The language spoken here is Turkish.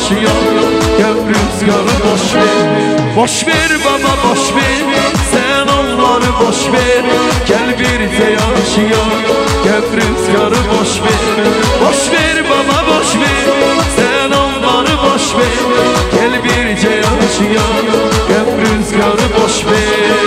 yaşıyor. Gel rüzgarı boş ver. Boş ver baba boş ver, sen onları boş ver. Gel birlikte yaşıyor. Gel rüzgarı boş ver. Boş ver baba boş ver, sen onları boş ver. Gel birlikte yaşıyor. Gel rüzgarı boş ver.